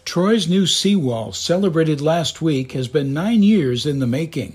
Troy's new seawall, celebrated last week, has been 9 years in the making.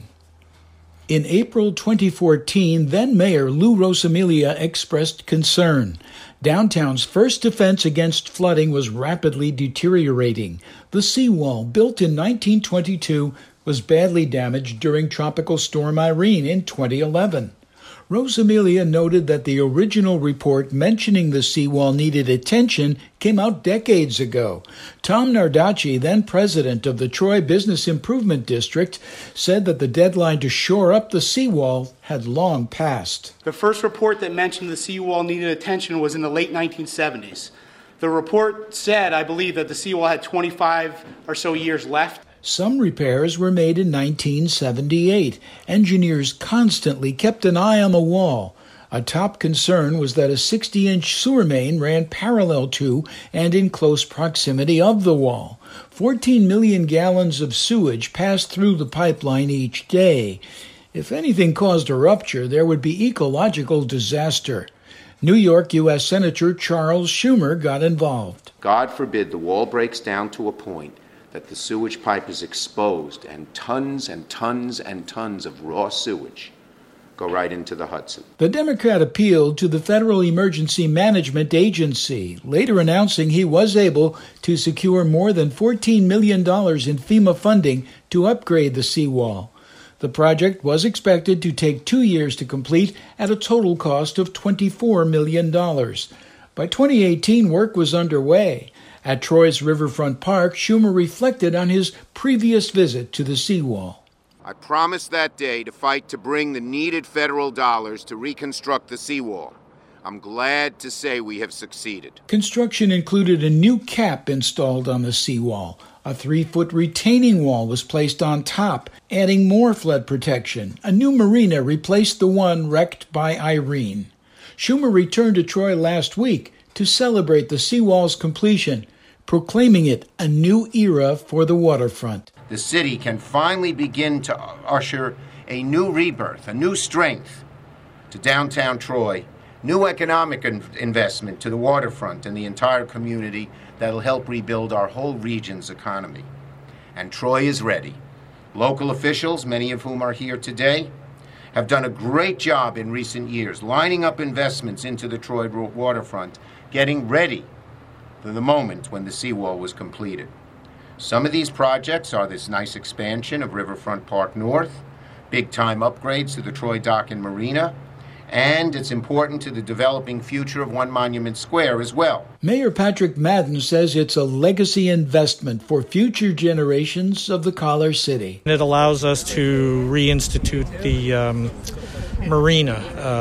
In April 2014, then-Mayor Lou Rosamilia expressed concern. Downtown's first defense against flooding was rapidly deteriorating. The seawall, built in 1922, was badly damaged during Tropical Storm Irene in 2011. Rosamilia noted that the original report mentioning the seawall needed attention came out decades ago. Tom Nardacci, then president of the Troy Business Improvement District, said that the deadline to shore up the seawall had long passed. The first report that mentioned the seawall needed attention was in the late 1970s. The report said, I believe, that the seawall had 25 or so years left. Some repairs were made in 1978. Engineers constantly kept an eye on the wall. A top concern was that a 60-inch sewer main ran parallel to and in close proximity of the wall. 14 million gallons of sewage passed through the pipeline each day. If anything caused a rupture, there would be ecological disaster. New York U.S. Senator Charles Schumer got involved. God forbid the wall breaks down to a point that the sewage pipe is exposed and tons and tons and tons of raw sewage go right into the Hudson. The Democrat appealed to the Federal Emergency Management Agency, later announcing he was able to secure more than $14 million in FEMA funding to upgrade the seawall. The project was expected to take 2 years to complete at a total cost of $24 million. By 2018, work was underway. At Troy's Riverfront Park, Schumer reflected on his previous visit to the seawall. I promised that day to fight to bring the needed federal dollars to reconstruct the seawall. I'm glad to say we have succeeded. Construction included a new cap installed on the seawall. A 3-foot retaining wall was placed on top, adding more flood protection. A new marina replaced the one wrecked by Irene. Schumer returned to Troy last week to celebrate the seawall's completion, proclaiming it a new era for the waterfront. The city can finally begin to usher a new rebirth, a new strength to downtown Troy, new economic investment to the waterfront and the entire community that'll help rebuild our whole region's economy. And Troy is ready. Local officials, many of whom are here today, have done a great job in recent years lining up investments into the Troy waterfront, getting ready for the moment when the seawall was completed. Some of these projects are this nice expansion of Riverfront Park North, big-time upgrades to the Troy Dock and Marina, and it's important to the developing future of One Monument Square as well. Mayor Patrick Madden says it's a legacy investment for future generations of the Collar City. It allows us to reinstitute the marina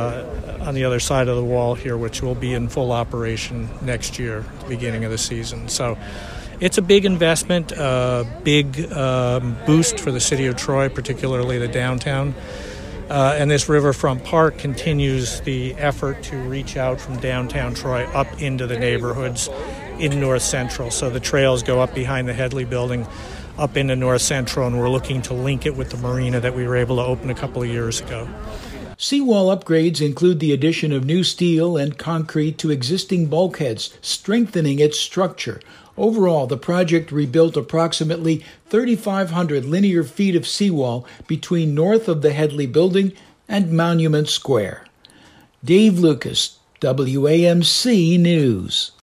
on the other side of the wall here, which will be in full operation next year, at the beginning of the season. So it's a big investment, a big boost for the city of Troy, particularly the downtown. And this Riverfront Park continues the effort to reach out from downtown Troy up into the neighborhoods in North Central. So the trails go up behind the Headley building, up into North Central, and we're looking to link it with the marina that we were able to open a couple of years ago. Seawall upgrades include the addition of new steel and concrete to existing bulkheads, strengthening its structure. Overall, the project rebuilt approximately 3,500 linear feet of seawall between north of the Headley building and Monument Square. Dave Lucas, WAMC News.